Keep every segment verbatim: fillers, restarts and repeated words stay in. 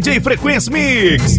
D J Frequency Mix.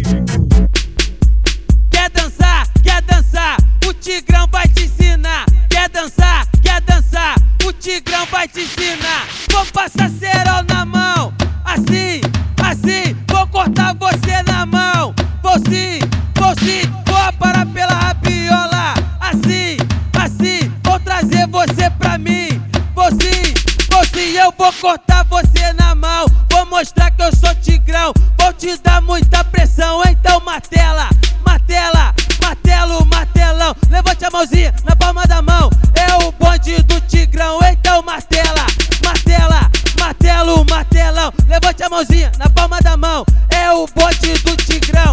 Quer dançar, quer dançar, o Tigrão vai te ensinar. Quer dançar, quer dançar, o Tigrão vai te ensinar. Vou passar cerol na mão, assim, assim, vou cortar você na mão. Vou sim, vou sim, vou parar pela rabiola. Assim, assim, vou trazer você pra mim. Vou sim, vou sim, eu vou cortar você na mão. Vou mostrar que eu sou Tigrão, vou te dar muita pressão. Então martela, martela, martelo, martelão. Levante a mãozinha na palma da mão, é o bonde do Tigrão. Então martela, martela, martelo, martelão. Levante a mãozinha na palma da mão, é o bonde do Tigrão.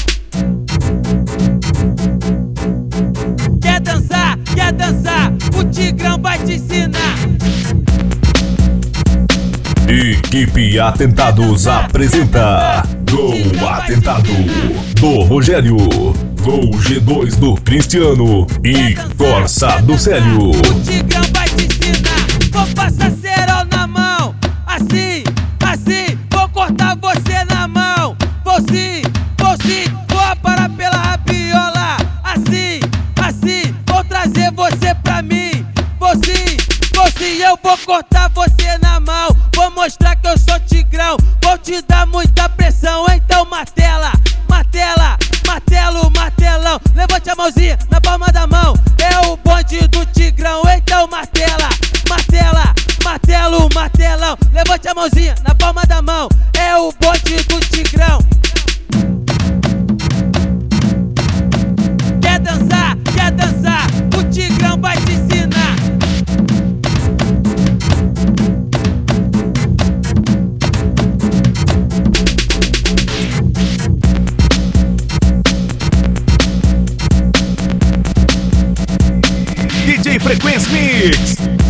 Quer dançar, quer dançar, o Tigrão vai te ensinar. Equipe Atentados apresenta Gol Atentado do Rogério, Gol G dois do Cristiano e Corsa do Célio. O Tigrão vai te ensinar. Vou passar cerol na mão, assim, assim, vou cortar você na mão. Vou sim, vou sim, vou parar pela rabiola. Assim, assim, vou trazer você pra mim. Vou sim, vou sim, eu vou cortar você na mão. Vou mostrar que eu sou Tigrão, vou te dar muita pressão. Então martela, martela, martelo, martelão. Levante a mãozinha na palma da mão, é o bonde do Tigrão. Então martela, martela, martelo, martelão. Levante a mãozinha na palma da mão, é o bonde do Tigrão. Quer dançar, quer dançar, o Tigrão vai te ensinar. D J Frequency Mix.